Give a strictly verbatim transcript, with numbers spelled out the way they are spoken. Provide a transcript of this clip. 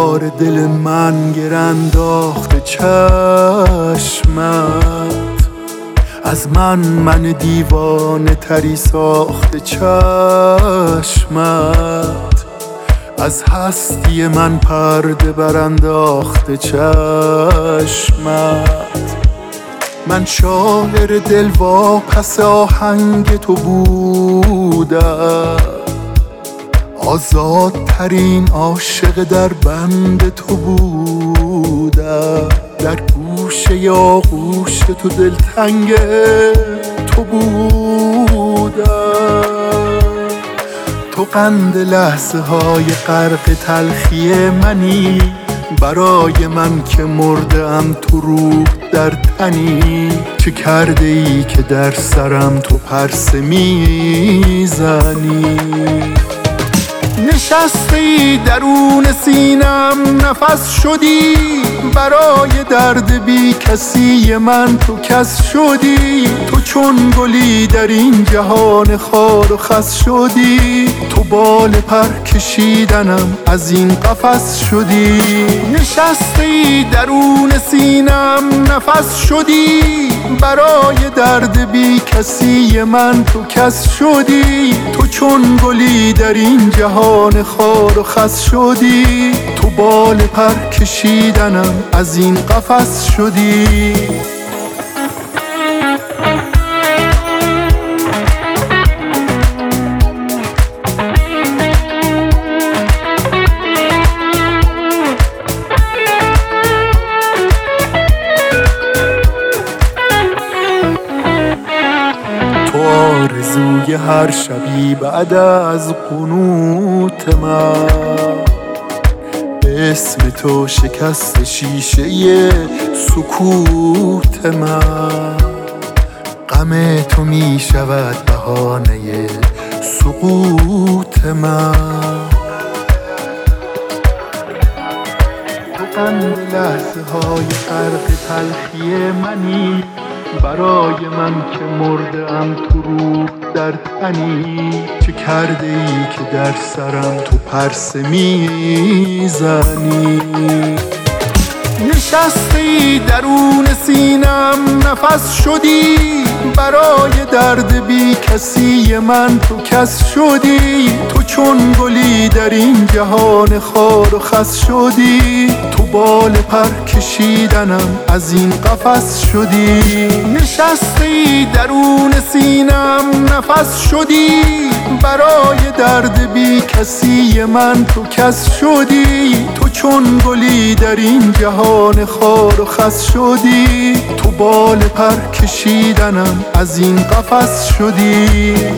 بار دل من گر انداخته چشمت، از من من دیوانه تری ساخته چشمت، از هستی من پرده برانداخته چشمت. من شاعر دل واپس آهنگ تو بودم، آزادترین عاشق در بند تو بودم، در گوشه آغوش تو دلتنگ تو بودم. تو قند لحظه های غرق تلخی منی، برای من که مرده ام تو روح در تنی. چه کرده ای که در سرم تو پرسه میزنی؟ نشسته ای درون سینم نفس شدی، برای درد بی کسی من تو کس شدی. تو چون گلی در این جهان خار و خس شدی، تو بال پر کشیدنم از این قفس شدی. نشسته ای درون سینم نفس شدی، برای درد بی کسی من تو کس شدی. تو چون گلی در این جهان خار و خس شدی، تو بال پر کشیدنم از این قفس شدی. آرزوی هر شبی بعد از قنوت من، اسم تو شکست شیشه سکوت من. غم تو می شود بهانه سقوط من. تو قند لحظه های غرق تلخی منی، برای من که مرده ام تو روح در تنی. چه کرده ای که در سرم تو پرسه میزنی؟ نشسته ای درون سینم نفس شدی، برای درد بی کسی من تو کس شدی. تو چون گلی در این جهان خار و خس شدی، تو بال پر کشیدنم از این قفس شدی. نشسته ای درون سینم نفس شدی، برای درد بی کسی من تو کس شدی. تو چون گلی در این جهان خار و خس شدی، تو بال پر کشیدنم از این قفس شدی.